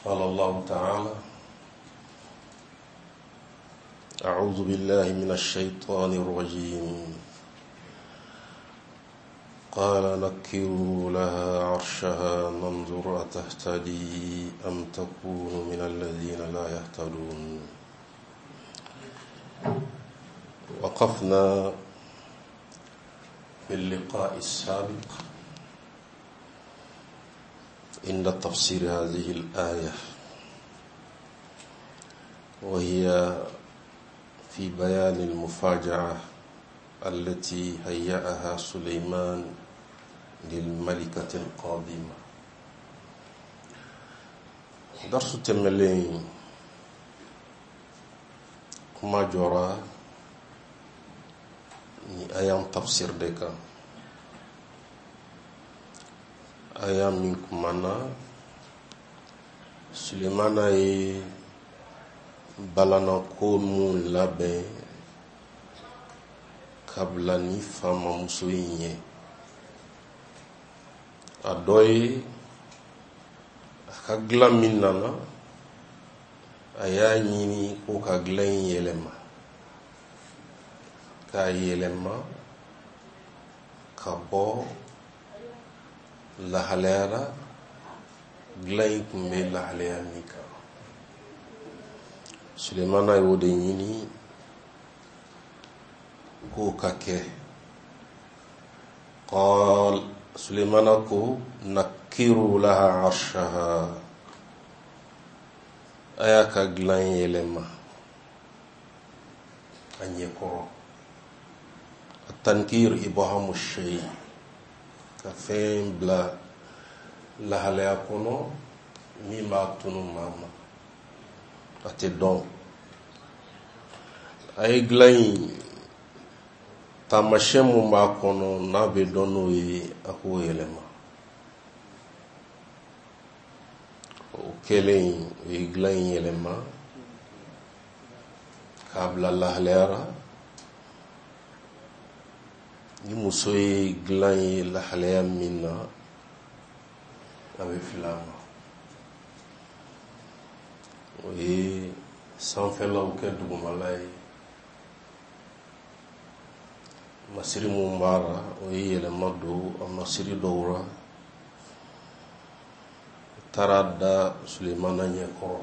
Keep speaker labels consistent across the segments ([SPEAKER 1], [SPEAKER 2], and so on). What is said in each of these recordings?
[SPEAKER 1] قال الله تعالى: أعوذ بالله من الشيطان الرجيم. قال نكروا لها عرشها ننظر أتهتدي أم تكون من الذين لا يهتدون. وقفنا في اللقاء السابق عند تفسير هذه الآية، وهي في بيان المفاجأة التي هيأها سليمان للملكة القادمة. درس تملين كما جرى أيام تفسير ديكا أيام منكم أنا سليمان أي balana ko mu labɛn kabla ni fama muso ye a dɔ ye a ka dilan min nana a y'a ɲini ko ka dilan in yɛlɛma k'a yɛlɛma ka bɔ lahalayara dilan in tun bɛ lahalaya min kan. Suleiman y'o de ɲini k'o ka kɛ. قال Suleiman ko nakiru laha arshaha, a y'a ka dilan yɛlɛma a ɲɛkɔrɔ. Tankir ibahamu shay, ka fɛn bila lahalaya kɔnɔ min b'a tunu maa ma a tɛ dɔn. A ye dilan in taamasiyɛn mun b'a kɔnɔ n'a bɛ dɔn n'o ye a k'o yɛlɛma. O kɛlen o ye dilan in yɛlɛma k'a bila lahalayara. Ni muso ye dilan ye lahalaya min na a bɛ fili a ma. O ye sanfɛlaw kɛ dugumala ye. Masiri mun b'a la o ye yɛlɛma don a masiri dɔw la. O taara da Sulemana ɲɛkɔrɔ.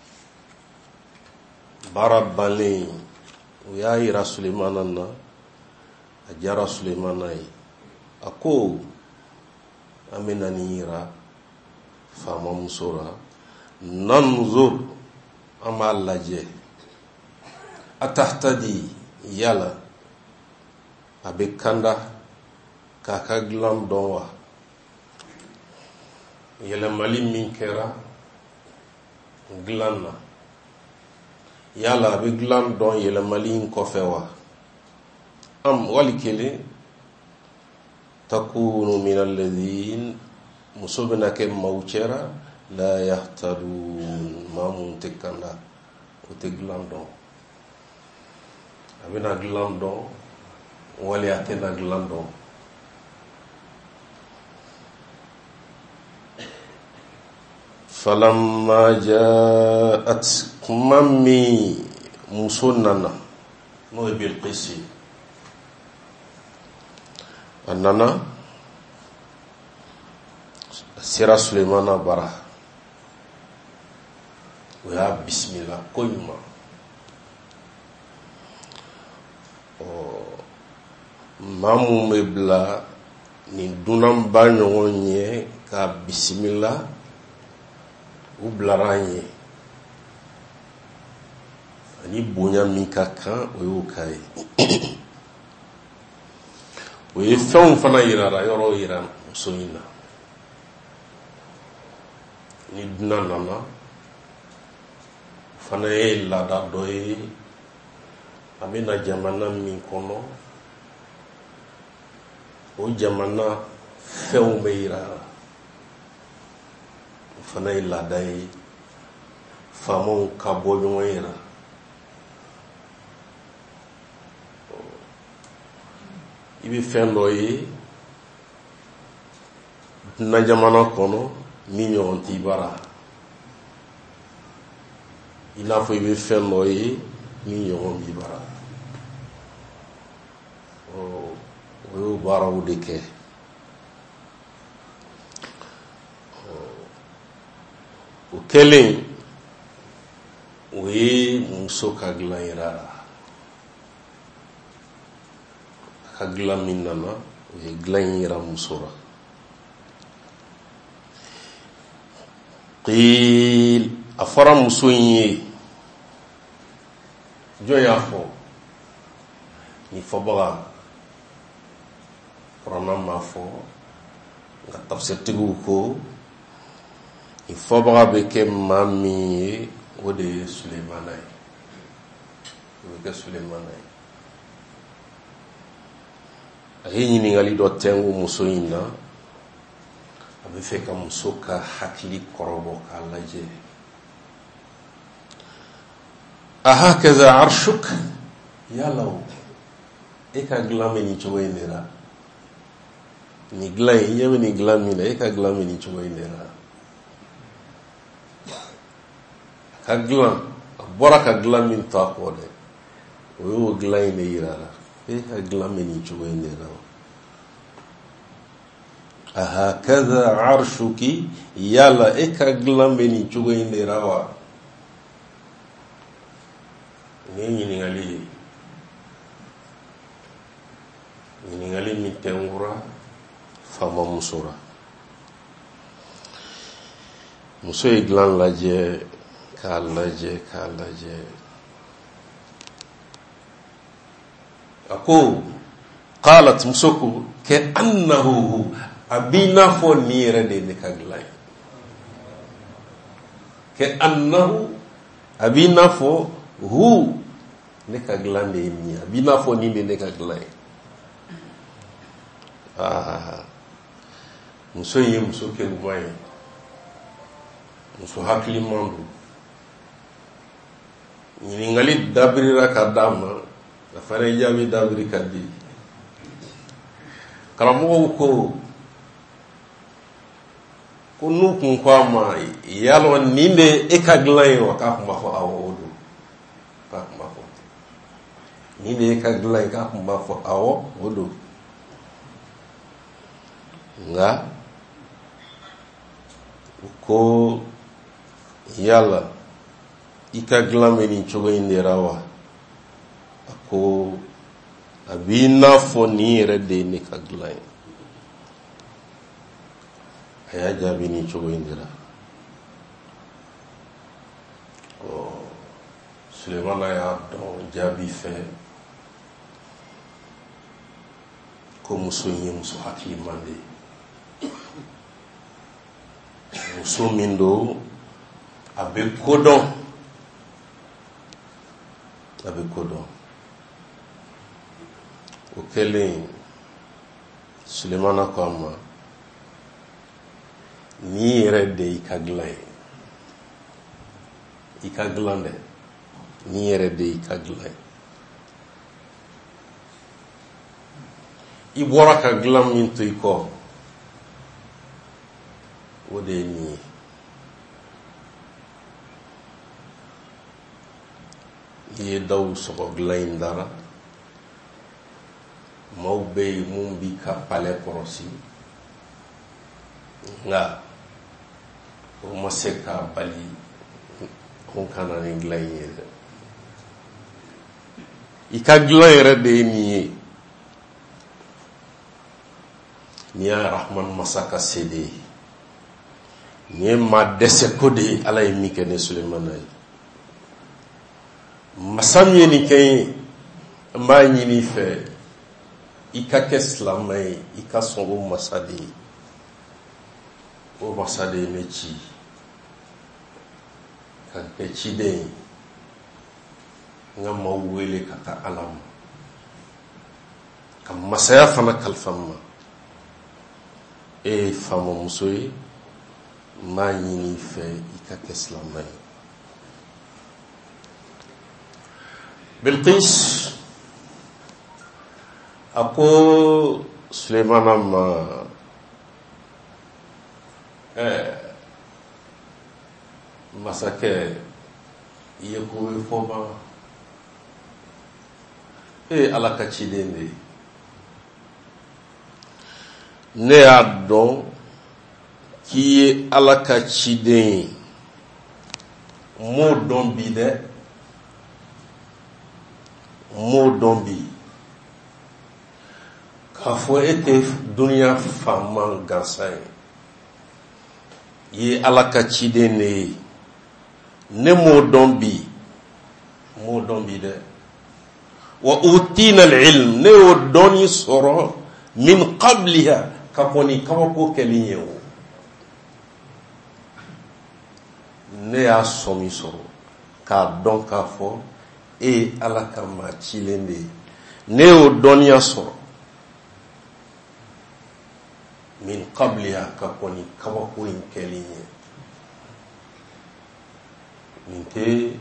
[SPEAKER 1] Baara bannen o y'a yira Sulemana na, a diyara Sulemana ye. A ko an bɛna nin yira faama muso la, nanzur, an b'a lajɛ, atahtadi, yala a bɛ kanda k'a ka dilan dɔn wa. Yɛlɛmali min kɛra dilan na, yala a bɛ dilan dɔn yɛlɛmali in kɔfɛ wa. Am wali kelen takunu min alladhin, muso bɛna kɛ maaw cɛra la yahtadun, maa mun tɛ kanda, o tɛ dilan dɔn. A bɛna dilan dɔn wali a tɛna dilan dɔn. Falamma ja'at, kuma min muso nana n'o ye Bilqis, a nana a sera Sulemana bara, o y'a bisimila ko ɲuman. Maa mun bɛ bila nin dunanba ɲɔgɔn ɲɛ k'a bisimila, u bilara an ye. Ani bonya min ka kan o y'o ka ye. O ye fɛnw fana yirara yɔrɔ yira muso in na. Ni dunan nana, fana ye laada dɔ ye, a bɛna jamana min kɔnɔ, o jamana fɛnw bɛ yirara. O fana ye laada ye, faamaw ka bɔ ɲɔgɔn yira. I bɛ fɛn dɔ ye dunan jamana kɔnɔ min ɲɔgɔn t'i bara. i n'a fɔ i bɛ fɛn dɔ ye ni ɲɔgɔn b'i bara. o y'o baaraw de kɛ. o kɛlen o ye muso ka dilan yira la. ka dilan min nana o ye dilan yira muso la. qiil a fɔra muso in ye jɔn y'a fɔ ni fɔbaga kuranna m'a fɔ nka tafsirtigiw ko ni fɔbaga bɛ kɛ maa min ye o de ye Sulemana ye. o bɛ kɛ Sulemana ye. a ye ɲininkali dɔ tɛngu muso in na. a bɛ fɛ ka muso ka hakili kɔrɔbɔ k'a lajɛ. ahakaza arshuk, yala o e ka dilan bɛ nin cogo in de la. ni dilan in, i ɲɛ bɛ nin dilan min na, e ka dilan bɛ nin cogo in de la. ka dilan, a bɔra ka dilan min to a kɔ dɛ, o y'o dilan in de yira la. e ka dilan bɛ nin cogo in de la. ahakaza arshuki, yala e ka dilan bɛ nin cogo in de la wa. ni ɲininkali ye. ɲininkali min tɛnkura faama muso la. muso ye dilan lajɛ k'a lajɛ k'a lajɛ. a ko qalat, muso ko kɛ annahu, a b'i n'a fɔ nin yɛrɛ de ye ne ka dilan ye. kɛ annahu, a b'i n'a fɔ hu, ne ka dilan de ye nin ye. a b'i n'a fɔ nin de ye ne ka dilan ye. muso in ye muso kɛlɛman ye. muso hakiliman don. ɲininkali dabirira ka d'a ma, a fana ye jaabi dabiri ka di. karamɔgɔw ko n'u kun ko a ma yalɔ nin de e ka dilan ye wa, k'a kun b'a fɔ awɔ o don. k'a kun b'a fɔ nin de e ka dilan ye, k'a kun b'a fɔ awɔ o don. nka ko yala i ka dilan bɛ nin cogo in de la wa. a ko a b'i n'a fɔ nin yɛrɛ de ye ne ka dilan ye. a y'a jaabi nin cogo in de la. Sulemana y'a dɔn jaabi fɛ ko muso in ye muso hakiliman de ye. muso min don a bɛ kodɔn. a bɛ kodɔn. o kɛlen Sulemana ko a ma, ni yɛrɛ de i ka dilan ye. i ka dilan dɛ, ni yɛrɛ de i ka dilan ye. i bɔra ka dilan min to i kɔ, o de ye nin ye. i ye daw sɔgɔ dilan in dara. maaw bɛ yen mun b'i ka palɛ kɔlɔsi, nka o ma se k'a bali ko kana nin dilan in ye dɛ. i ka dilan yɛrɛ de ye nin ye. nin y'a rahman masa ka se de ye. nin ye maa dɛsɛ ko de ye. ala ye min kɛ ne Sulemana ye. masa min ye nin kɛ ye, n b'a ɲini fɛ i ka kɛ silamɛ ye, i ka sɔn o masa de ye. o masa de ye ne ci ka kɛ ciden ye. n ka maaw wele ka taa ala ma, ka masaya fana kalifa n ma. e ye faama muso ye, n b'a ɲini fɛ i ka kɛ silamɛ ye. Bilqis a ko Sulemana ma, masakɛ iye ko fo ba ala ka ciden de ne y'a dɔn k'i ye ala ka ciden ye m'o dɔn bi dɛ m'o dɔn bi k'a fɔ e tɛ duniya faama gansan ye i ye ala ka ciden de ye ne m'o dɔn bi dɛ wa utina al-ilm ne y'o dɔnni sɔrɔ min qabliha ka kɔni kabako kɛli ye o ne y'a sɔmi sɔrɔ k'a dɔn k'a fɔ e ye ala ka maa cilen de ye ne y'o dɔnniya sɔrɔ min qabliha ka kɔni kabako in kɛli ye nin tɛ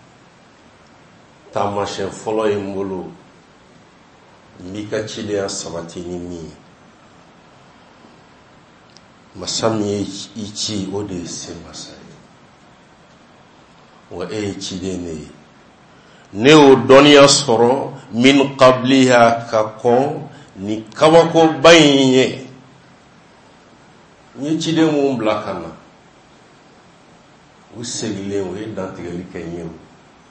[SPEAKER 1] taamasiyɛn fɔlɔ ye n bolo n b'i ka cidenya sabati ni min ye masa min ye i ci o de ye se masa ye wa e ye ciden de ye ne y'o dɔnniya sɔrɔ min qabliha ka kɔn ni kabakoba in ye n ye ciden mun bila ka na u segilen o ye dantigɛli kɛ n ye o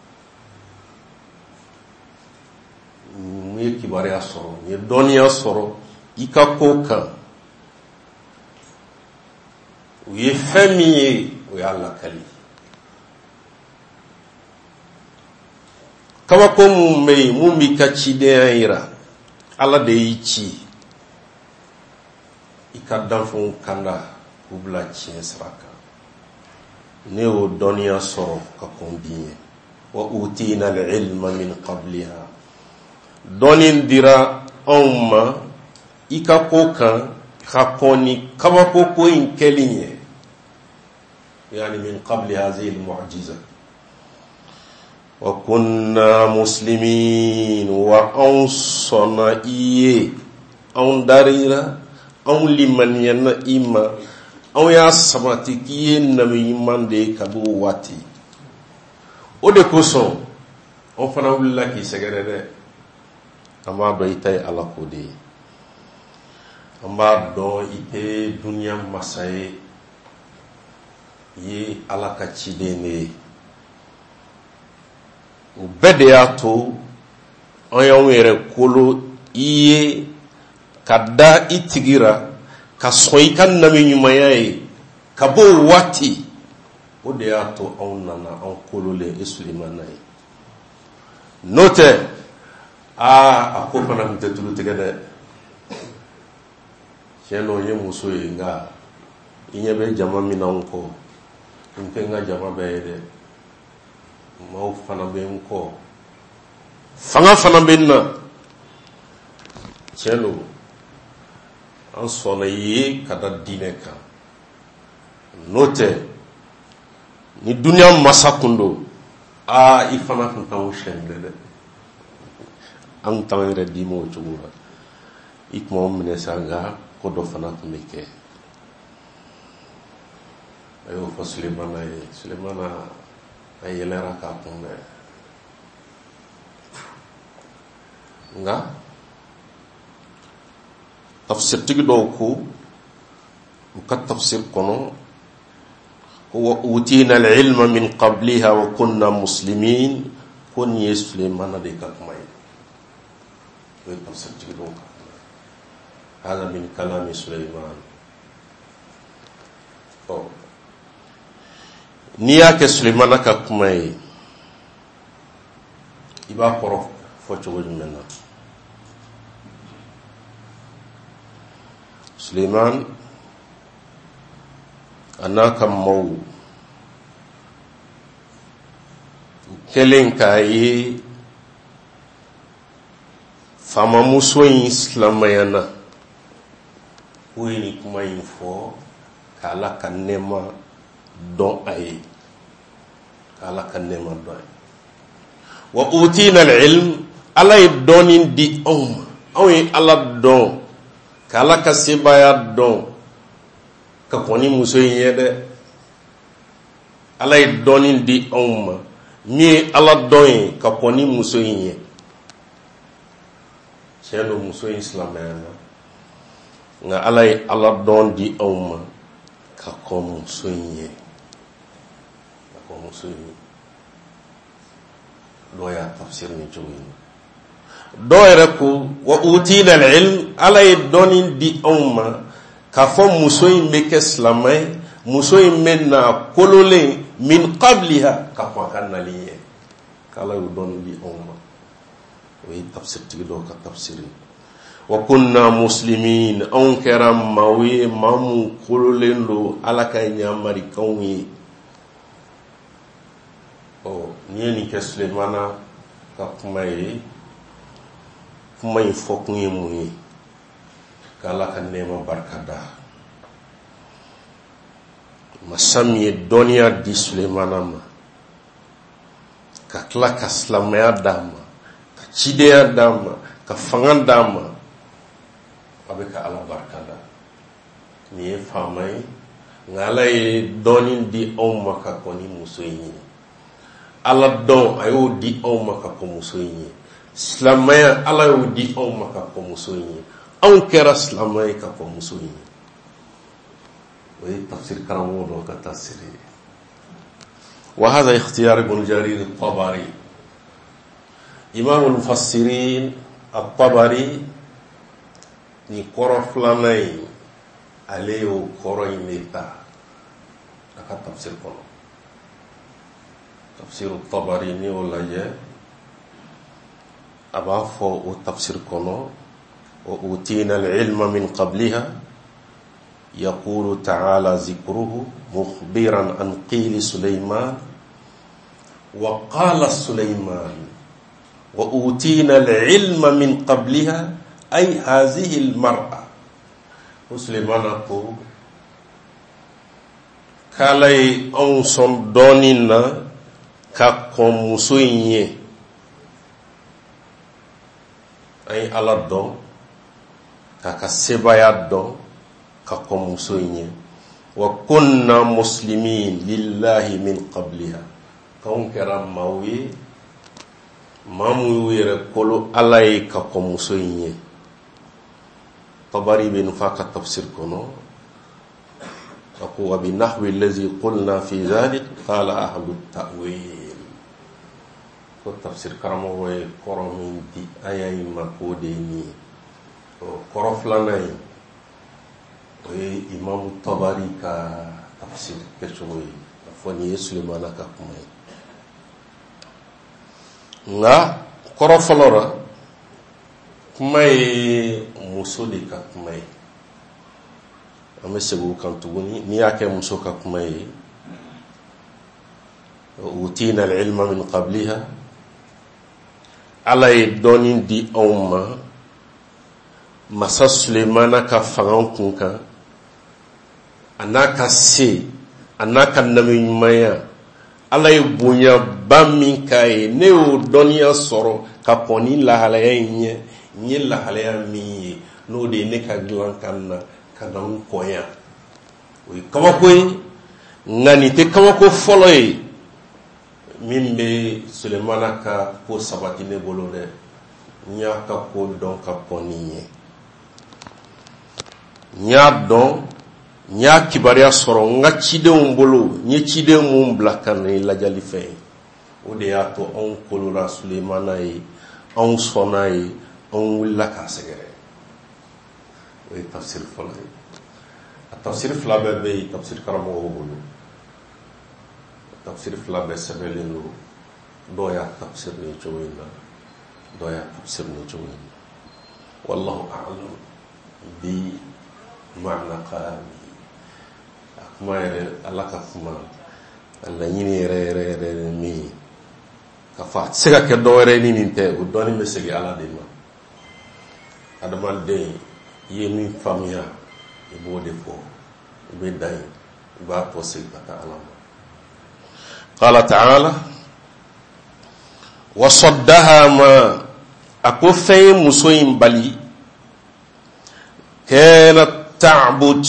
[SPEAKER 1] n ye kibaruya sɔrɔ n ye dɔnniya sɔrɔ i ka ko kan u ye fɛn min ye o y'a lakali kabako mun bɛ yen mun b'i ka cidenya yira ala de y'i ci i ka danfɛnw kanda k'u bila tiɲɛ sira kan ne y'o dɔnniya sɔrɔ ka kɔn bi ye wa utina al-ilma min qabliha dɔnni dira anw ma i ka ko kan ka kɔn ni kabako ko in kɛli ye yani min qabli hadhihi al-mu'jiza wa kunna muslimin wa anw sɔnna i ye anw darira anw limaniyana i ma anw y'a sabati k'i ye nabi ɲuman de ye kabi o waati o de kosɔn anw fana wulila k'i sɛgɛrɛ dɛ an b'a dɔn i ta ye ala ko de ye an b'a dɔn i tɛ duniya masa ye i ye ala ka ciden de ye o bɛɛ de y'a to an y'anw yɛrɛ kolo i ye ka da i tigira ka sɔn i ka nabi ɲumanya ye ka bɔ o waati o de y'a to anw nana anw kololen e Sulemana ye n'o tɛ a ko fana tun tɛ tulu tigɛ dɛ tiɲɛ na o ye muso ye nka i ɲɛ bɛ jama min na n kɔ n tɛ n ka jama bɛɛ ye dɛ maaw fana bɛ n kɔ fanga fana bɛ n na tiɲɛ don an sɔnna i ye ka da diinɛ kan n'o tɛ ni duniya masa kun don i fana tun t'anw sɛn dɛ an t'anw yɛrɛ d'i ma o cogo la i tun b'anw minɛ sa nka ko dɔ fana tun bɛ kɛ a y'o fɔ Sulemana ye Sulemana a yɛlɛra k'a kunbɛn nka tafsirtigi dɔw ko u ka tafsir kɔnɔ ko wa utina al-ilma min qabliha wa kunna muslimin ko nin ye Sulemana de ka kuma ye o ye tafsirtigi dɔw ka kuma hada min kalami Suleiman n'i y'a kɛ Sulemana ka kuma ye i b'a kɔrɔ fɔ cogo jumɛn na Suleiman a n'a ka maaw kɛlen k'a ye faamamuso in silamayana o ye nin kuma in fɔ k'Ala ka nɛɛma dɔn a ye k'Ala ka nɛɛma dɔn a ye wa utina al-ilm Ala ye dɔnni di anw ma anw ye Ala dɔn k'Ala ka sebaya dɔn ka kɔn ni muso in ye dɛ Ala ye dɔnni di anw ma ni ala dɔn ka kɔni muso in ye tiɲɛ don muso in silamɛya na nka ala ye ala dɔn di anw ma ka kɔn muso in ye ka kɔn muso in ye dɔ y'a tafsir ni cogo in dɔw yɛrɛ ko wa utina al-ilm ala ye dɔnni di anw ma k'a fɔ muso in bɛ kɛ silamɛ ye muso in bɛ na kololen min qabliha ka kɔn a ka nali ye k'ala y'o dɔnni di anw ma o ye tafsir tigi dɔw ka tafsir wa kunna muslimin anw kɛra maaw ye maa mun kololen don ala ka ɲamarikaw ye ni ye nin kɛ Sulemana ka kuma ye kuma in fɔ kun ye mun ye k'ala ka nɛɛma barika da masa min ye dɔnniya di Sulemana ma ka tila ka silamɛya d'a ma ka cidenya d'a ma ka fanga d'a ma a bɛ ka ala barika da nin ye faama ye nka ala ye dɔnni di anw ma ka kɔn ni muso in ye ala dɔn a y'o di anw ma ka kɔn muso in ye silamɛya ala y'o di anw ma ka kɔn muso in ye anw kɛra silamɛ ye ka kɔn muso in ye o ye tafsir karamɔgɔ dɔ ka tafsir ye wa hadha ikhtiyar ibn jarir at-tabari imam al-mufassirin at-tabari ni kɔrɔ filanan ye ale y'o kɔrɔ in de ta a ka tafsir kɔnɔ tafsir at-tabari ni o lajɛ a b'a fɔ o tafsir kɔnɔ wa utina al-ilma min qabliha يقول تعالى ذكره مخبرا عن قيل سليمان وقال سليمان وأوتينا العلم من قبلها أي هذه المرأة سليمان أقول كالي أنصن دوننا كاكم مسويني أي على الدون كاكا سبايا الدون ka kɔn muso in ye wa kunna muslimin lillahi min qabliha k'anw kɛra maaw ye maa mun y'u yɛrɛ kolo ala ye ka kɔn muso in ye Tabari bɛ nin f'a ka tafsir kɔnɔ a ko wa bi nahwi allazi qulna fi dhalik qala ahlu ta'wil ko tafsir karamɔgɔ ye kɔrɔ min di aya in ma k'o de ye nin ye kɔrɔ filanan ye o ye imam Tabari ka tafsir kɛcogo ye a fɔ nin ye Sulemana ka kuma ye nka kɔrɔ fɔlɔ la kuma ye muso de ka kuma ye an bɛ segin o kan tuguni n'i y'a kɛ muso ka kuma ye utina al-ilma min qabliha ala ye dɔɔni di anw ma masa Sulemana ka fanga kun kan a n'a ka se a n'a ka nabiɲumanya ala ye bonya ba min k'a ye ne y'o dɔnniya sɔrɔ ka kɔn ni lahalaya in ɲɛ n ye lahalaya min ye n'o de ye ne ka dilan kan na ka na n kɔnya o ye kabako ye nka nin tɛ kabako fɔlɔ ye min bɛ Sulemana ka ko sabati ne bolo dɛ n y'a ka ko dɔn ka kɔn nin ye n y'a dɔn n y'a kibaruya sɔrɔ n ka cidenw bolo n ye ciden mun bila ka na lajali fɛn ye o de y'a to anw kolola Sulemana ye anw sɔnna ye anw wulila k'a sɛgɛrɛ o ye tafsir fɔlɔ ye a tafsir fila bɛɛ bɛ yen tafsir karamɔgɔw bolo tafsir fila bɛɛ sɛbɛnlen don dɔw y'a tafsir ni cogo in na dɔw y'a tafsir ni cogo in na wallahu a'lam bi ma'na qalami kuma yɛrɛ ala ka kuma a laɲini yɛrɛ min ka fɔ a tɛ se ka kɛ dɔwɛrɛ ni nin tɛ o dɔɔni bɛ segin ala de ma adamaden i ye min faamuya i b'o de fɔ i bɛ dan yen i b'a tɔ segin ka taa ala ma qala ta'ala wa saddaha ma a ko fɛn ye muso in bali kanat ta'bud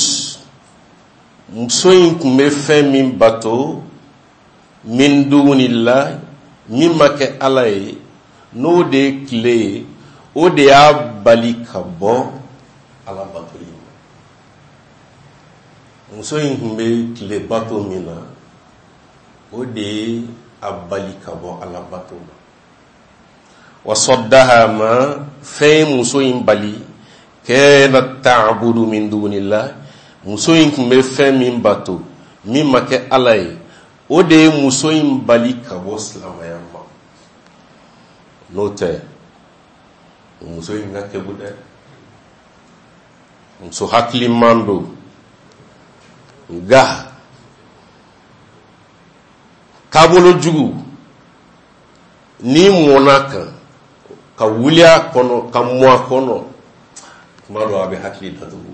[SPEAKER 1] muso in kun bɛ fɛn min bato min dunillah min ma kɛ Ala ye n'o de ye tile ye o de y'a bali ka bɔ Ala batoli ma. Muso in tun bɛ tile bato min na o de ye a bali ka bɔ Ala bato ma. Wa saddaha ma fɛn muso in bali kana ta'budu min dunillah, muso in tun bɛ fɛn min bato min ma kɛ Ala ye o de ye muso in bali ka bɔ silamɛya ma. N'o tɛ muso in ka kɛbu dɛ, muso hakiliman don nka taabolo jugu ni mɔna kan ka wuli a kɔnɔ ka mɔ a kɔnɔ tuma dɔ a bɛ hakili datugu.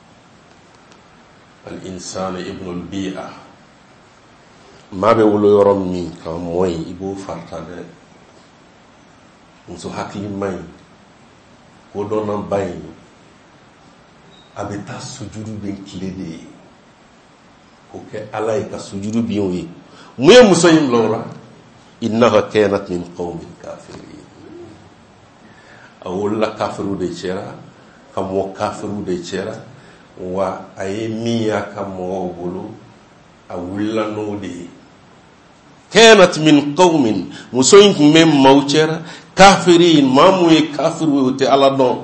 [SPEAKER 1] Al-insanu ibnul bi'a, maa bɛ wolo yɔrɔ min ka mɔ yen i b'o farita dɛ. Muso hakiliman in ko dɔnnaba in a bɛ taa sujudu bɛ tile de ye ko kɛ Ala ye ka sujudu bi ye. Mun ye muso in bila o la? Innaha kanat min qawmin kafirin, a wolola kafiru de cɛra ka mɔ kafiru de cɛra, wa a ye min y'a ka mɔgɔw bolo a wulila n'o de ye. Kanat min qawmin, muso in tun bɛ maaw cɛra kafirin, maa mun ye kafiru ye o tɛ Ala dɔn.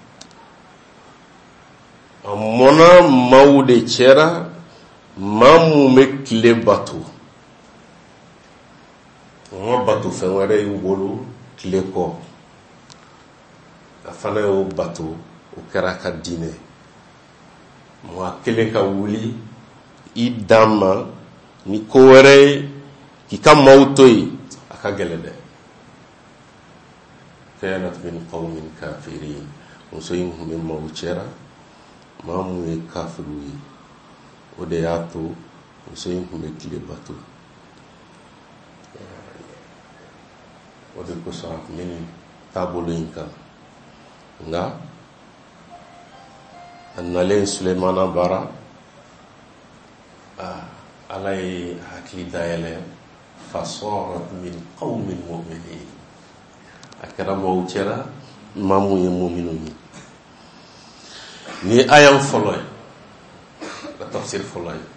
[SPEAKER 1] A mɔna maaw de cɛra maa mun bɛ tile bato. Ma bato fɛn wɛrɛ y'u bolo tile kɔ, a fana y'o bato, o kɛra ka diinɛ. Maa kelen ka wuli i dan ma ni ko wɛrɛ ye k'i ka maaw to yen, a ka gɛlɛn dɛ. Kanat min qawmin kafirin, muso in tun bɛ maaw cɛra maa mun ye kafiru ye, o de y'a to muso in tun bɛ tile bato. O de kosɔn a tun bɛ nin taabolo in kan. Nka a nalen Sulemana bara, Ala ye hakili dayɛlɛ, fasarat min qawmin mu'minin, a kɛra maaw cɛra maa mun ye mu'minu ye. Ni ayan fɔlɔ ye, ka tafsir fɔlɔ ye.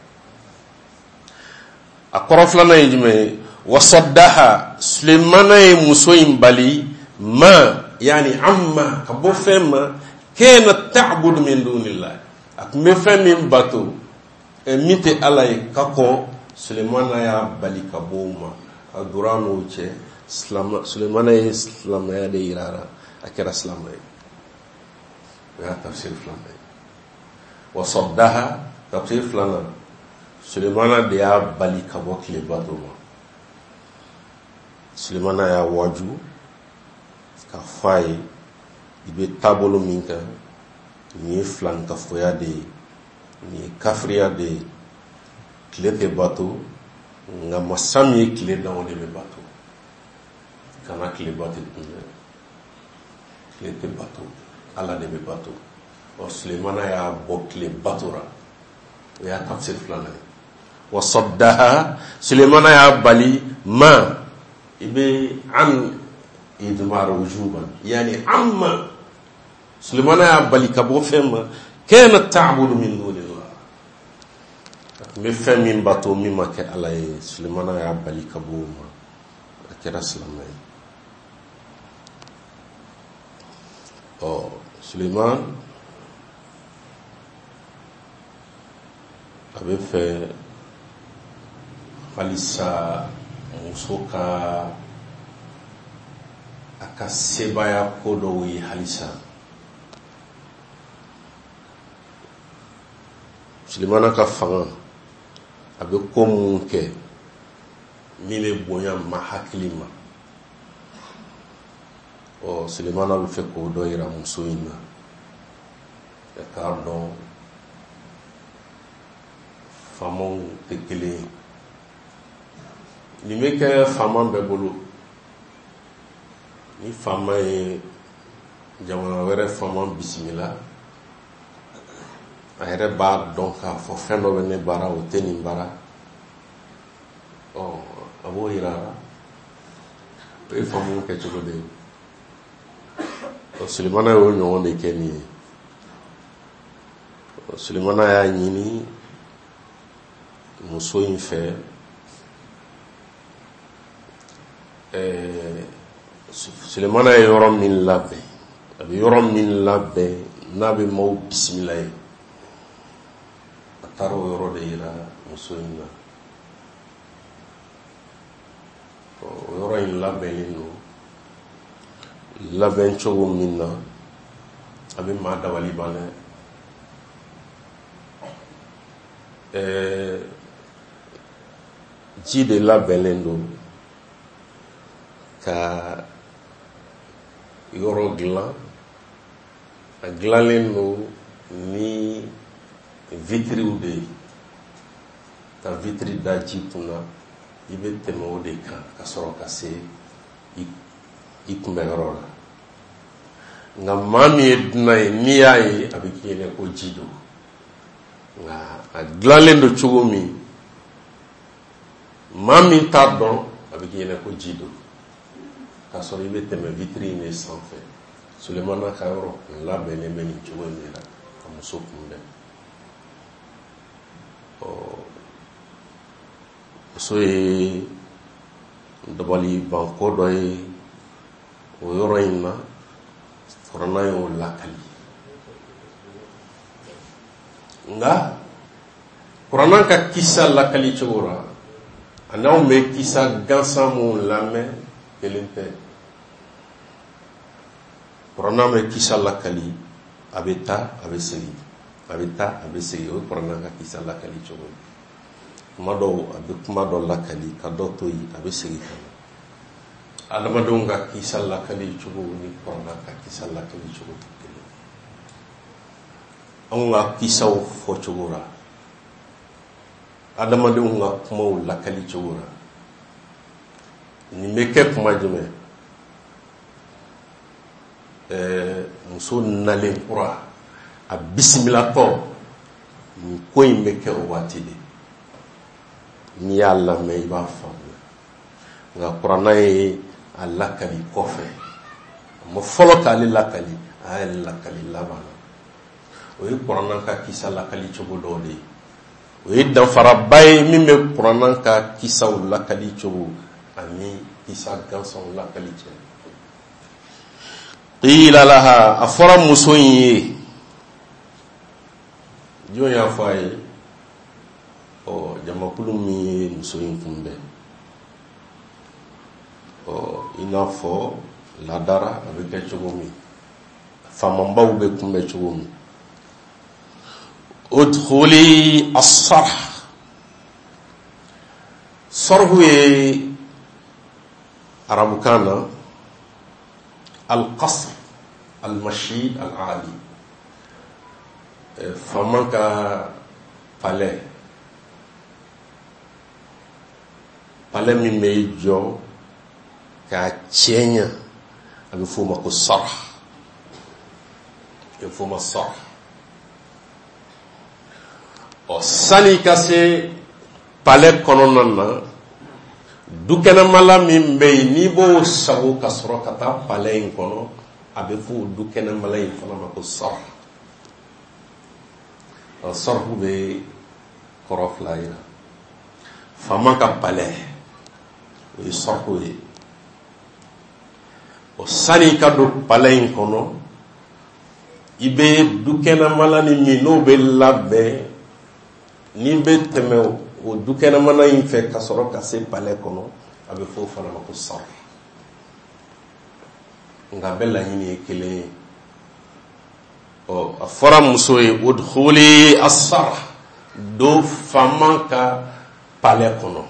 [SPEAKER 1] A kɔrɔ filanan ye jumɛn ye? Wasaddaha, Sulemana ye muso in bali ma, yani amma, ka bɔ fɛn ma kana ta'budu min dunillah, a tun bɛ fɛn min bato min tɛ Ala ye ka kɔn. Sulemana y'a bali ka bɔ o ma, a donna n'o cɛ. Sulemana ye silamɛya de yirara, a kɛra silamɛ ye. O y'a tafsir filanan ye. Wasaddaha, tafsir filanan, Sulemana de y'a bali ka bɔ tile bato ma. Sulemana y'a waju ka fɔ a ye i bɛ taabolo min kan, nin ye filankafoya de ye, nin ye kafiriya de ye, tile tɛ bato, nka masa min ye tile dan o de bɛ bato. Kana tile bato kunbɛn, tile tɛ bato, Ala de bɛ bato. Sulemana y'a bɔ tile bato ra, o y'a tafsir filanan ye. Wasaddaha, Sulemana y'a bali ma, i bɛ an idmar wujuban, yani amma, Sulemana y'a bali ka bɔ fɛn ma kana ta'budu min dunillah, a tun bɛ fɛn min bato min ma kɛ Ala ye. Sulemana y'a bali ka bɔ o ma, a kɛra silamɛ ye. Suleman a bɛ fɛ halisa muso ka a ka sebaya ko dɔw ye halisa. Sulemana ka fanga a bɛ ko mun kɛ min bɛ bonya ma hakili ma. Sulemana bɛ fɛ k'o dɔ yira muso in na, ka k'a dɔn faamaw tɛ kelen ye. Nin bɛ kɛ faama bɛɛ bolo. Ni faama ye jamana wɛrɛ faama bisimila, a yɛrɛ b'a dɔn k'a fɔ fɛn dɔ bɛ ne bara o tɛ nin bara, a b'o yira la. e famu ke cogo de Sulemana yo ɲɔgɔn de kɛ nin ye Sulemana y'a ɲini muso in fɛ Sulemana ye yɔrɔ min labɛn a bɛ yɔrɔ min labɛn n'a bɛ maaw bisimila ye a taara o yɔrɔ de yira muso in na o yɔrɔ in labɛnnen don labɛn cogo min na a bɛ maa dabali ban dɛ ji de labɛnnen don ka yɔrɔ dilan a dilanlen don ni vitriw de ye ka vitri da ji kunna i bɛ tɛmɛ o de kan ka sɔrɔ ka se i kunbɛyɔrɔ la nka maa min ye dunan ye n'i y'a ye a bɛ k'i ɲɛna ko ji don nka a dilanlen don cogo min maa min t'a dɔn a bɛ k'i ɲɛna ko ji don k'a sɔrɔ i bɛ tɛmɛ vitri in de sanfɛ Sulemana ka yɔrɔ labɛnnen bɛ nin cogo in de la ka muso kunbɛn muso ye dabali banko dɔ ye o yɔrɔ in na kuranna y'o lakali nka kuranna ka kisa lakali cogo la a n'anw bɛ kisa gansan mun lamɛn kelen tɛ kuranna bɛ kisa lakali a bɛ taa a bɛ segin a bɛ taa a bɛ segin o ye kuranna ka kisa lakali cogo ye kuma dɔw a bɛ kuma dɔ lakali ka dɔ to yen a bɛ segin ka na adamadenw ka kisa lakali cogo ni kuranna ka kisa lakali cogo tɛ kelen anw ka kisaw fɔ cogo la adamadenw ka kumaw lakali cogo la nin bɛ kɛ kuma jumɛn muso nalen kura a bisimilatɔ nin ko in bɛ kɛ o waati de n'i y'a lamɛn i b'a faamuya nka kuranna ye a lakali kɔfɛ a ma fɔlɔ k'ale lakali a y'a lakali laban na o ye kuranna ka kisa lakali cogo dɔw de ye o ye danfaraba ye min bɛ kuranna ka kisaw lakali cogo ani kisa gansanw lakali cɛ qila laha a fɔra muso in ye jɔn y'a fɔ a ye jamakulu min ye muso in kunbɛn i n'a fɔ ladara a bɛ kɛ cogo min faamabaw bɛ kunbɛn cogo min udkhuli as-sarh sarhu ye arabukan na al-qasr al-mashid al-ali faama ka palais min bɛ jɔ k'a cɛɲa a bɛ f'o ma ko sarh a bɛ f'o ma sarh sani ka se palais kɔnɔna na dukɛnɛmala min bɛ yen n'i b'o sago ka sɔrɔ ka taa palais in kɔnɔ a bɛ f'o dukɛnɛmala in fana ma ko sarh sarhu bɛ kɔrɔ fila yira faama ka palais o ye sarhu ye sani ka don palais in kɔnɔ i bɛ dukɛnɛmala ni min n'o bɛ labɛn ni bɛ tɛmɛ o dukɛnɛmala in fɛ ka sɔrɔ ka se palais kɔnɔ a bɛ fɔ o fana ma ko sarh nka bɛɛ laɲini ye kelen ye a fɔra muso ye udkhuli as-sarh do faama ka palais kɔnɔ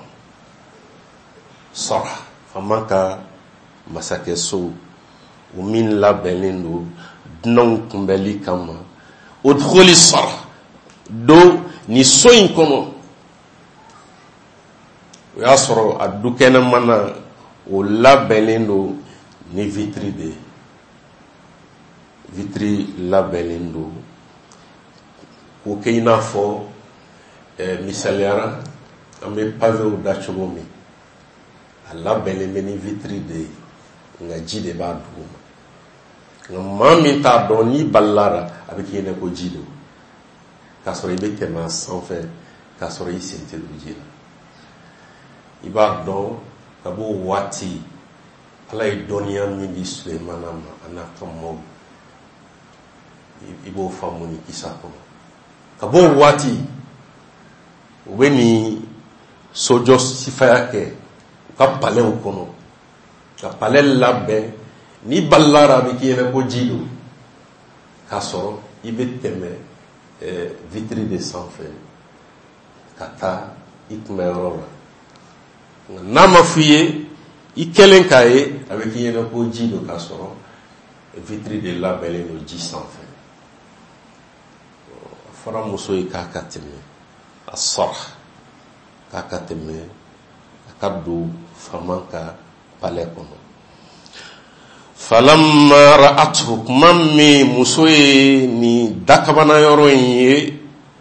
[SPEAKER 1] sarh faama ka masakɛso o min labɛnnen don dunanw kunbɛli kama udkhuli sarh do ni so in kɔnɔ o y'a sɔrɔ a dukɛnɛmana o labɛnnen don ni vitri de ye vitri labɛnnen don k'o kɛ i n'a fɔ misaliyara an bɛ pavew da cogo min a labɛnnen bɛ ni vitri de ye nga ji de b'a duguma nga maa min t'a dɔn n'i ballara a bɛ k'i ɲɛna ko ji don k'a sɔrɔ i bɛ tɛmɛ a sanfɛ k'a sɔrɔ i sen tɛ don ji la i b'a dɔn ka b'o waati Ala ye dɔnniya min di Sulemana ma a n'a ka maaw i b'o faamu ni kisa kɔnɔ ka b'o waati u bɛ nin sojɔ sifaya kɛ u ka palɛw kɔnɔ ka palɛ labɛn n'i ballara a bɛ k'i ɲɛna ko ji don k'a sɔrɔ i bɛ tɛmɛ vitiri de sanfɛ ka taa i kunbɛyɔrɔ la n'a ma f'i ye i kɛlen k'a ye a bɛ k'i ɲɛna ko ji don k'a sɔrɔ vitiri de labɛnlen don ji sanfɛ a fɔra muso ye k'a ka tɛmɛ a sɔrɔ k'a ka tɛmɛ a ka don faama ka palɛ kɔnɔ falamma ra'atuhu kuma min muso ye nin dakabana yɔrɔ in ye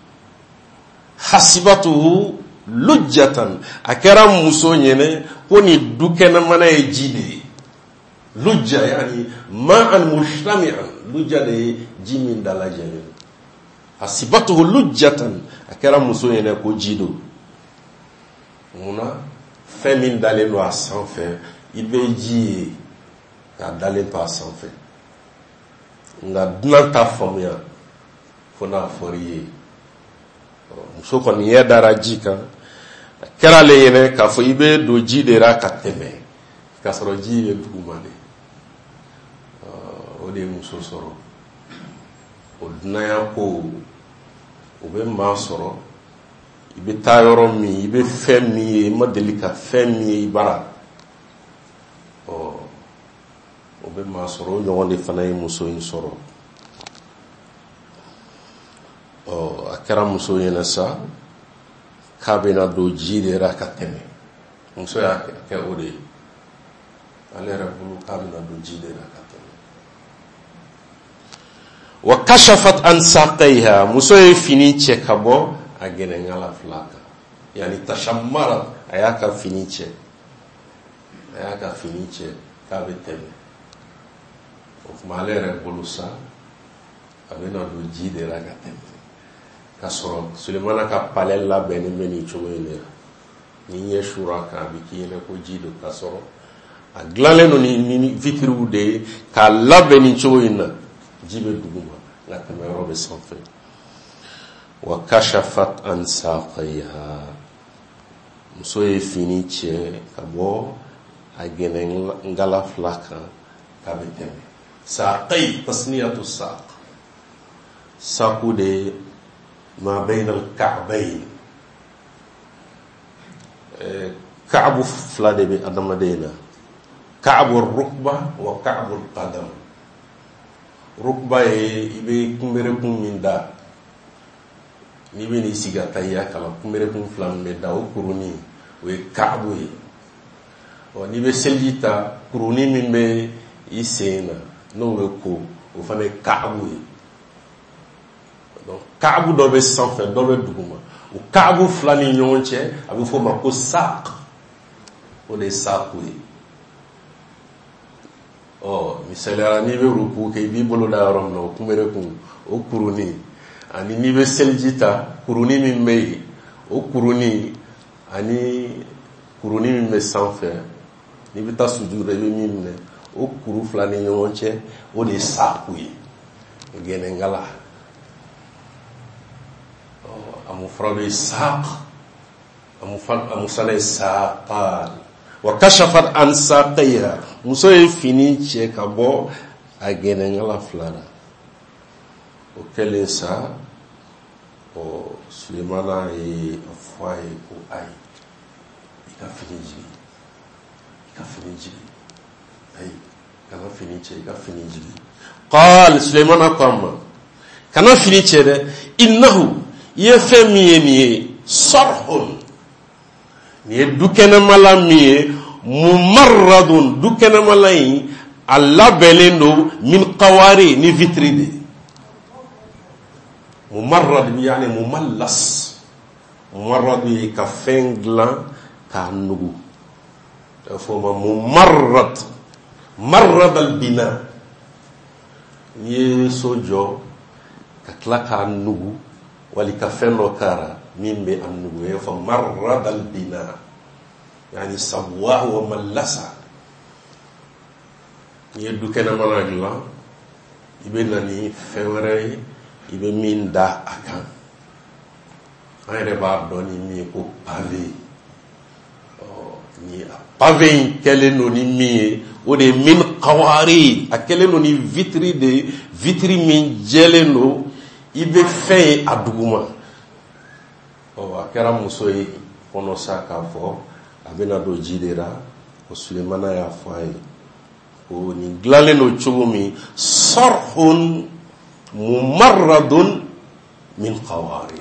[SPEAKER 1] hasibatuhu lujjatan a kɛra muso ɲɛnɛ ko nin du kɛnɛmana ye ji de ye lujja yani ma'an mushtami'an lujja de ye ji min dalajɛlen hasibatuhu lujjatan a kɛra muso ɲɛnɛ ko ji don munna fɛn min dalen don a sanfɛ i bɛ ji ye k'a dalen to a sanfɛ nka dunan t'a faamuya fo n'a fɔra i ye muso kɔni ɲɛ dara ji kan a kɛra ale ɲɛnɛ k'a fɔ i bɛ don ji de la ka tɛmɛ k'a sɔrɔ ji ye duguma de o de ye muso sɔrɔ o dunanya ko o bɛ maa sɔrɔ i bɛ taa yɔrɔ min i bɛ fɛn min ye i ma deli ka fɛn min ye i bara o bɛ maa sɔrɔ o ɲɔgɔn de fana ye muso in sɔrɔ a kɛra muso ɲɛna sa k'a bɛna don ji de la ka tɛmɛ muso y'a kɛ o de ye ale yɛrɛ bolo k'a bɛna don ji de la ka tɛmɛ wa kashafat an saqayha muso ye fini cɛ ka bɔ a gɛnɛŋala fila kan yani tashammara a y'a ka fini cɛ k'a bɛ tɛmɛ o tuma ale yɛrɛ bolo sa a bɛna don ji de la ka tɛmɛ k'a sɔrɔ Sulemana ka palɛ labɛnnen bɛ nin cogo in de la ni ɲɛ sura kan a bɛ k'i ɲɛna ko ji don k'a sɔrɔ a dilanlen don ni vitiriw de ye k'a labɛn nin cogo in na ji bɛ duguma nka tɛmɛ yɔrɔ bɛ sanfɛ wa kashafat an saqayha muso ye fini cɛ ka bɔ a gɛnɛŋala fila kan k'a bɛ tɛmɛ saqay tasniyatu saq saku de ma bayna al-ka'bayn ka'bu fila de bɛ adamaden na ka'bu rukba wa ka'bu qadam rukba ye i bɛ kunberekun min da n'i bɛ n'i sigi ka tahiya kalan kunberekun fila min bɛ da o kurunin o ye ka'bu ye n'i bɛ seliji ta kurunin min bɛ i sen na n'o bɛ ko o fana ye ka'bu ye ka'bu dɔ bɛ sanfɛ dɔ bɛ duguma o ka'bu fila ni ɲɔgɔn cɛ a bɛ fɔ o ma ko saq o de ye saku ye misaliyara n'i bɛ ruku kɛ i b'i bolo da yɔrɔ min na o kunberekun o kurunin ani n'i bɛ seliji ta kurunin min bɛ yen o kurunin ani kurunin min bɛ sanfɛ n'i bɛ taa sujudu i bɛ min minɛ o kuru fila ni ɲɔgɔn cɛ o de ye saku ye gɛnɛŋala a mufrad ye saq a musanna ye saqal wa kashafat an saqayha muso ye fini cɛ ka bɔ a gɛnɛŋala fila la o kɛlen sa Sulemana ye a fɔ a ye ko ayi i ka fini jigi ayi kana fini cɛ i ka fini jigi qal Sulemana ko a ma kana fini cɛ dɛ innahu i ye fɛn min ye nin ye sarhun nin ye dukɛnɛmala min ye mumarradun dukɛnɛmala in a labɛnnen don min qawari ni vitri de mumarrad yani mumallas mumarrad ye ka fɛn dilan k'a nugu a fɔ ma marrad al-bina ni sojo ka tlaka nugu wali ka fenno kara mimbe annugu e fa marrad al-bina yani sabwa wa mallasa ni du kena managla ibe nani fewre ibe min da akan ayre ba doni mi ko pavé ni pavé kele no ni mi o de min qawari akele no ni vitri min jeleno ibe fe aduguma o akara musoyi kono saka fo abena do jidera o Sulemana ya fay o ni glale no chugumi sarhun mumarradun min qawari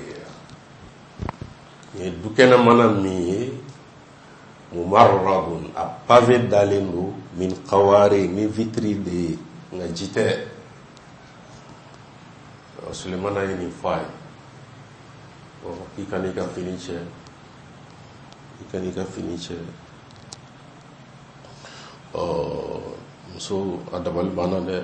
[SPEAKER 1] ni dukena mana mi mumarradun a pavé dalendo min qawari ni vitri de nga jite o Sulemana ni fay o ikanika finiche so adabal bana de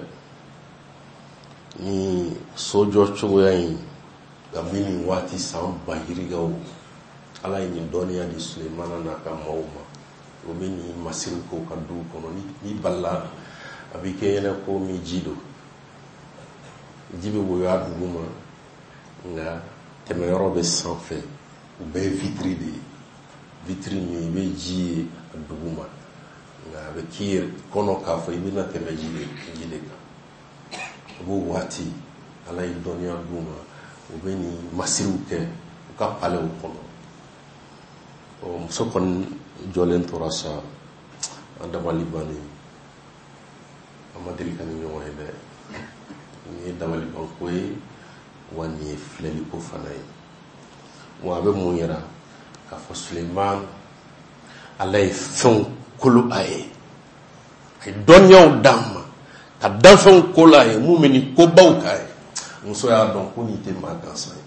[SPEAKER 1] ni sojo chogoyayi gambini wati sam bahirigaw ala ni doniya di Sulemana na ka mawma o bini masin ko kadu kono ni balla abike yana ko mi jido jibe wo ya duguma nga temero be sans fait ou be vitri ni be ji duguma nga be kir kono ka fo ibina teme jide ka bo wati ala yi doniya duma o beni masiruke ka pale o kono o musokon jolen torasa andama libani amadri kan yo wayde ni damali bankoy wani fleli ko fanay mo abe mo yera ka fo Suleiman alay fon kulu ay donyaw dam ka dan fon kulu ay mumini ko bawkay muso ya don ko ni te magansay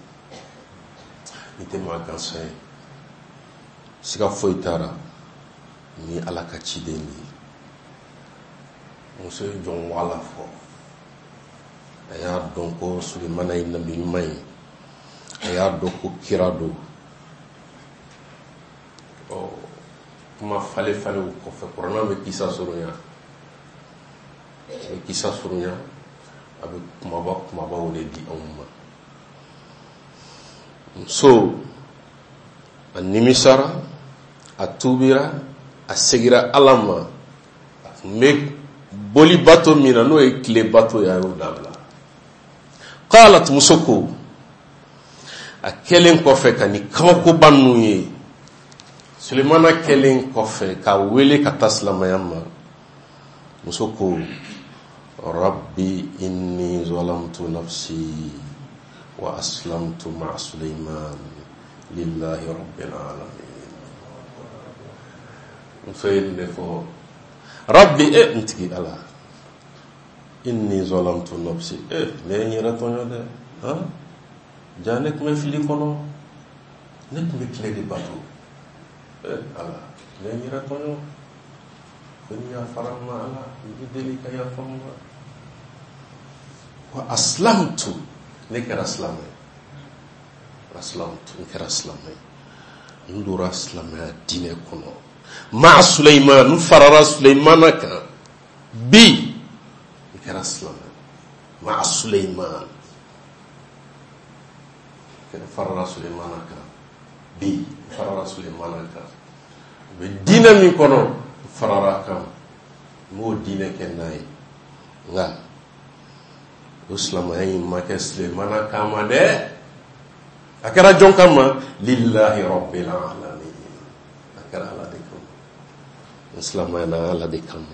[SPEAKER 1] sika foitara ni alaka chideni muso jon wala fo aya don ko Sulemana ina bilmay aya do ko kirado o kuma fale ko fe corona be kisa surunya abe kuma ba wole di umma so animisara atubira asegira alama me boli bato mina no e kle bato ya udabla qalat musoko akelen ko fe kani kawko bannuye Sulemana kelen ko fe ka wele ka taslama yamma musoko rabbi inni zalamtu nafsi wa aslamtu ma Sulaiman lillahi rabbil alamin mfayne fo rabbi ntiki ala inni zalamtu nafsi ne nyira tonyo de ha janek me fili kono nek me kledi batu ala ne nyira tonyo kunya farama ala bideli kaya famma wa aslamtu nekara aslamai ndura aslamai dine kono ma Sulaiman farara Suleimana ka bi nekara aslamai ma Sulaiman kena farara Suleimana ka bi farara Suleimana ka be dina mi kono farara ka mo dine kenai nga uslamai make Suleimana kama de akara jonkama lillahi rabbil alamin akara ala de kama uslamana ala de kama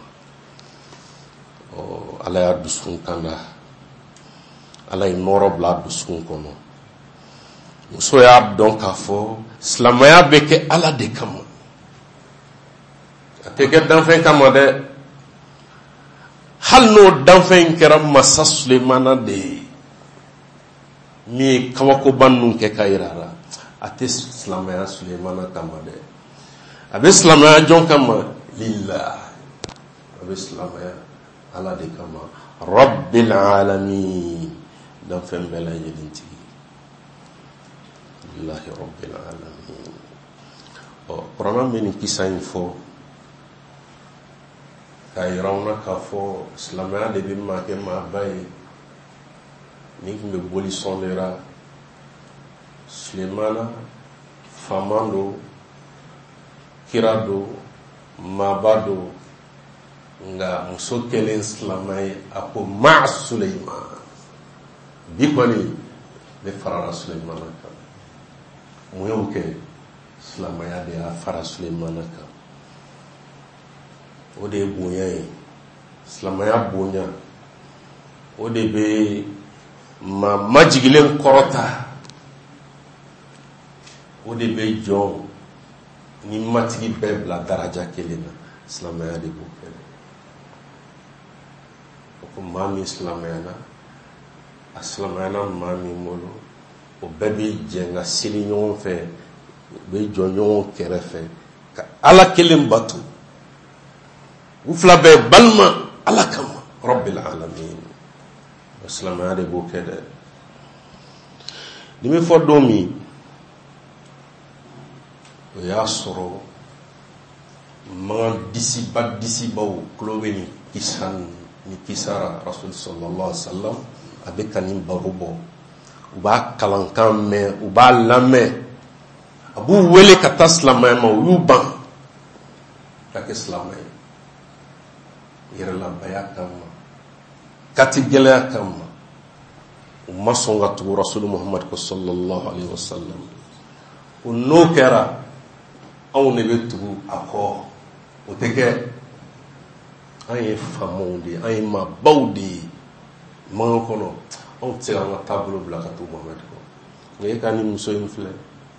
[SPEAKER 1] o ala ya dusun kanda ala inoro bla dusun kono so ya don kafo islamaya beke ala de kama ateke dan fen kama de halno dan fen kera masa Suleimana de mi kawako bannun ke kairara ate islamaya Suleimana kama de abe islamaya jon kama lillah abe islamaya ala de kama rabbil alamin dan fɛn bɛɛ lajɛlen tigi lillahi rabbil alamin. Kuranɛ bɛ nin kisa in fɔ k'a yira anw na k'a fɔ silamɛya de bɛ maa kɛ maaba ye min tun bɛ boli sɔnlera. Sulemana faama don, kira don, maaba don, nka muso kɛlen silamɛ ye a ko maa Suleiman bi kɔni ne farala Sulemana kan. Mun y'o kɛ? Silamɛya de y'a fara Sulemana kan. O de ye bonya ye. Silamɛya bonya o de bɛ maa majigilen kɔrɔta. O de bɛ jɔn ni matigi bɛɛ bila daraja kelen na. Silamɛya de b'o kɛ. O ko maa min silamɛyana, a silamɛyana maa min bolo, o bɛɛ bɛ jɛ ka seli ɲɔgɔn fɛ, o bɛ jɔ ɲɔgɔn kɛrɛfɛ ka ala kelen bato. U fila bɛɛ balima ala kama rabbil alamin. O silamɛya de b'o kɛ dɛ. Ni bɛ fɔ don min o y'a sɔrɔ man disibaw tulo bɛ nin kisara Rasul sallallahu alaihi wa sallam a bɛ ka nin baro bɔ. U b'a kalankan mɛn, u b'a lamɛn, a b'u wele ka taa silamɛya ma, u y'u ban ka kɛ silamɛ ye yɛrɛlabaya kama, kati gɛlɛya kama. U ma sɔn ka tugu Rasul Muhammad ko sallallahu alaihi wa sallam. O n'o kɛra anw de bɛ tugu a kɔ. O tɛ kɛ. An ye faamaw de ye, an ye maabaw de ye mankan kɔnɔ. Anw tɛ se ka an ka taabolo bila ka tugu Muhammad kɔ. Nka e ka ni muso in filɛ,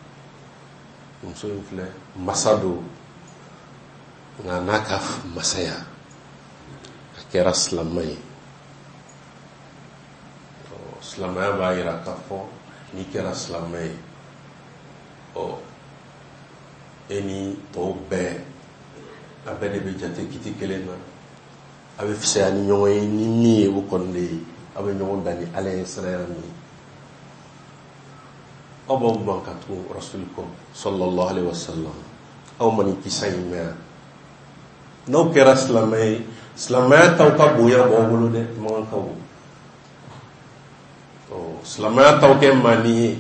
[SPEAKER 1] masa don, nka n'a ka masaya a kɛra silamɛ ye. Silamɛya b'a jira k'a fɔ n'i kɛra silamɛ ye, e ni tɔw bɛɛ a bɛɛ de bɛ jate kiti kelen na. A bɛ fisaya ni ɲɔgɔn ye, ni min ye o kɔni de ye. A bɛ ɲɔgɔn dan ni ala ye siraya min. Aw b'aw ban ka tugu Rasul kɔ sallallahu alaihi wa sallam. Aw ma nin kisa in mɛn. N'aw kɛra silamɛ ye, silamɛya taw ka bonya b'aw bolo dɛ, mankan ka bon. Silamɛya taw kɛ maani ye.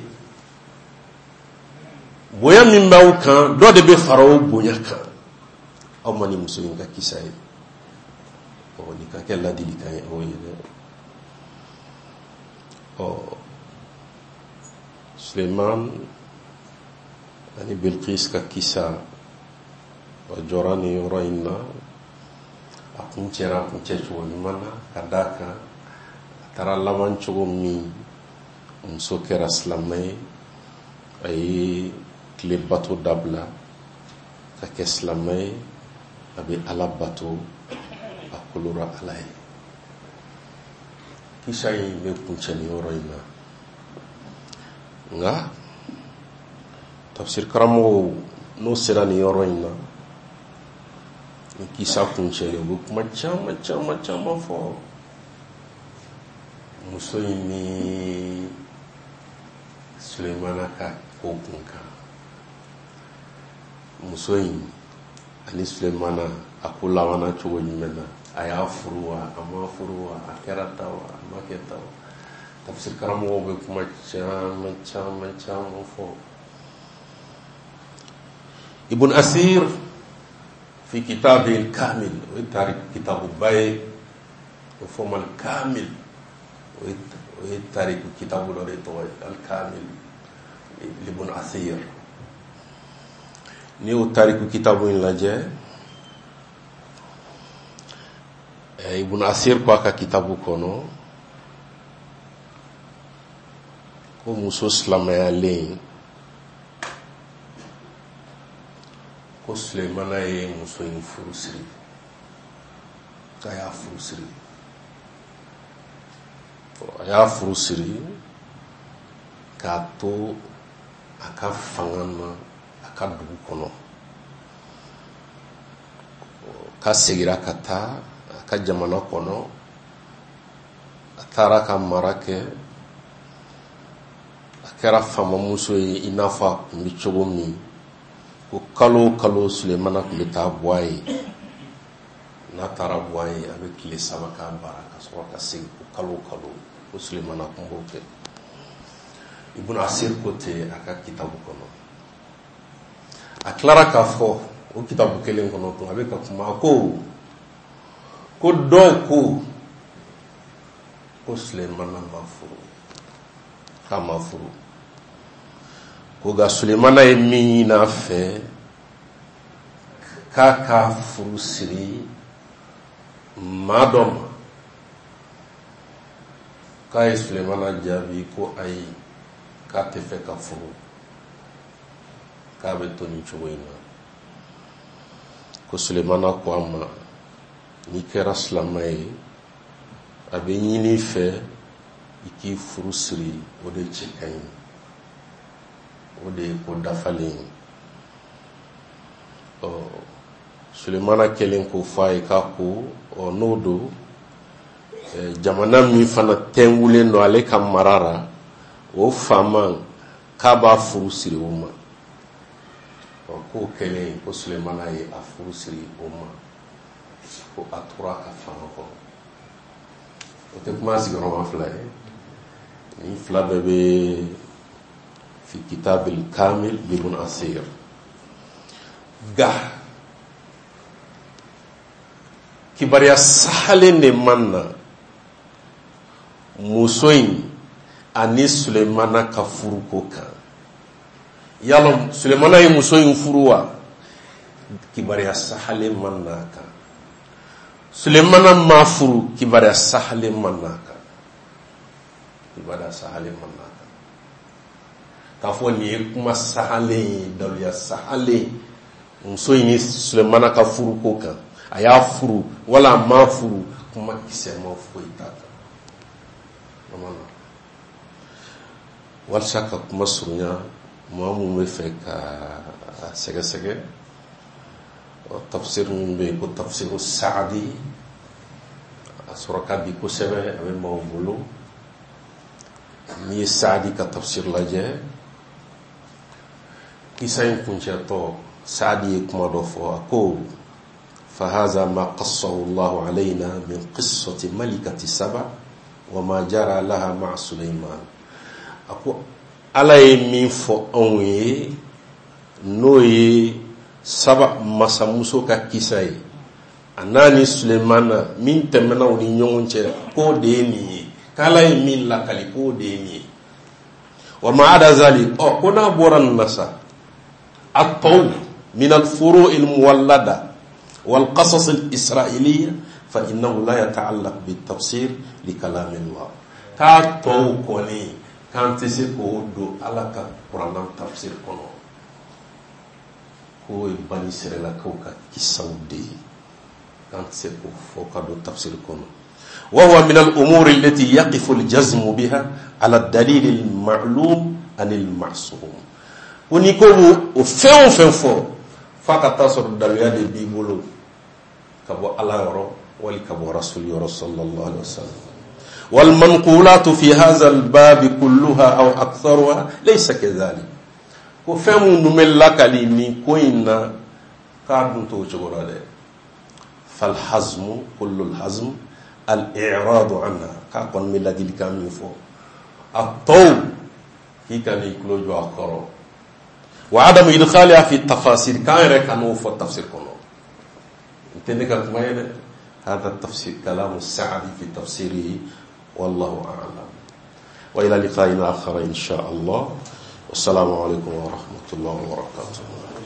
[SPEAKER 1] Bonya min b'aw kan, dɔ de bɛ fara o bonya kan. Aw ma nin muso in ka kisa ye. Ni ka kɛ ladilikan ye aw ye dɛ. Suleiman ani Bilqis ka kisa o jɔra nin yɔrɔ in na. A kun cɛra kuncɛ cogo ɲuman na, ka d'a kan a taara laban cogo min muso kɛra silamɛ ye. A ye tile bato dabila ka kɛ silamɛ ye. A bɛ ala bato, a kolora ala ye. Kisa in bɛ kuncɛ nin yɔrɔ in na. Nka tafsir karamɔgɔw n'o sera nin yɔrɔ in na, ni kisa kuncɛlen, u bɛ kuma caman fɔ muso in ni Sulemana ka ko kun kan. Muso in ani Sulemana a ko labanna cogo jumɛn na? A y'a furu wa, a ma furu wa, a kɛra ta wa, a ma kɛ ta wa? Tafsir karamɔgɔw bɛ kuma caman fɔ. Ibn Asir fi kitab al-Kamil, o ye kitabuba ye, o fɔ ma al-Kamil, o ye tariku kitabu dɔ de tɔgɔ ye, al-Kamil Ibn Asir. Ni o tariku kitabu in lajɛ, Ibn Asir ko a ka kitabu kɔnɔ ko muso silamɛyalen ko Sulemana ye muso in furu siri, k'a y'a furu siri. A y'a furu siri k'a to a ka fanga na a ka dugu kɔnɔ. K'a segira ka taa a ka jamana kɔnɔ a taara ka mara kɛ a kɛra famamuso ye i n'a fɔ a kun bɛ cogo min ko kalo o kalo Sulemana kun bɛ taa bɔ a ye n'a taara bɔ a ye a bɛ tile 3 k'a baara ka sɔrɔ ka segin ko kalo o kalo ko Sulemana kun b'o kɛ. Ibn Asir ko ten a ka kitabu kɔnɔ a tilara k'a fɔ o kitabu kelen kɔnɔ tun a bɛ ka kuma ko dɔw ko Sulemana ma furu k'a ma furu ko ga Sulemana ye min ɲini a fɛ k'a ka furu siri maa dɔ ma k'a ye Sulemana jaabi ko ayi k'a tɛ fɛ ka furu k'a bɛ to nin cogo in na ko Sulemana ko a ma n'i kɛra silama ye a bɛ ɲini fɛ i k'i furu siri o de cɛ ka ɲi o de ye ko dafalen Sulemana kɛlen ko fɔ a ye k'a ko n'o don jamana min fana tɛngulen don ale ka mara la o faama k'a b'a furu siri o ma k'o kɛlen ko Sulemana ye a furu siri o ma ko a tora ka fanga kɔnɔ o tɛ kuma sigiyɔrɔma 2 ye ni 2 bɛɛ bɛ fi kitabil kamil Ibn Asir ga kibariya sahalen de man na muso in ani Sulemana ka furu ko kan yala Sulemana ye muso in furu wa kibariya sahalen man na kan Sulemana ma furu kibariya sahalen man na kan kibariya sahalen man na kan k'a fɔ nin ye kuma sahalen ye daluya sahalen muso in ye Sulemana ka furu ko kan a y'a furu wala a ma furu kuma kisɛ ma foyi t'a kan walasa ka kuma surunya maa mun bɛ fɛ ka sɛgɛsɛgɛ tafsir min bɛ yen ko tafsiru Saadi a sɔrɔ ka di kosɛbɛ a bɛ maaw bolo n'i ye Saadi ka tafsir lajɛ kisa in kuncɛtɔ Saadi ye kuma dɔ fɔ a ko فهذا ما قصه الله علينا من قصة ملكة سبع وما جرى لها مع سليمان ako ala ye min fɔ anw ye n'o ye Saba masamuso ka kisa ye a n'a ni Sulemana min tɛmɛna u ni ɲɔgɔn cɛ k'o de ye nin ye k'ala ye min lakali k'o de ye nin ye wa ma ada zalik ko n'a bɔra nin na sa at-taw min al-furu' al-muwallada wal qasas al-isra'iliyya fa innahu la yata'allaq bit-tafsir li kalam Allah ta taw kɔni kan tɛ se k'o don ala ka kuranna tafsir kɔnɔ k'o ye Bani Israilakaw ka kisaw de ye kan tɛ se k'o fɔ ka don tafsir kɔnɔ wa huwa min al-umur allati yaqifu al-jazm biha ala ad-dalil al-ma'lum an al-ma'sum ko ni ko o fɛn o fɛn fɔ fa ka taa sɔrɔ daluya de b'i bolo ka bɔ ala yɔrɔ wali ka bɔ rasul yɔrɔ sallallahu alaihi wasallam والمنقولات في هذا الباب كلها أو أكثرها ليس كذلك وفهم نمل لك لني كوينا كارن توجورا ده فالحزم كل الحزم الإعراض عنها كأقول من لدي الكامل فوق الطول هي كان يكلو جو أخره وعدم إدخالها في التفاسير كان يركنوا في التفسير كله انتنك كما هذا التفسير كلام السعدي في تفسيره والله أعلم وإلى لقاء آخر إن شاء الله والسلام عليكم ورحمة الله وبركاته.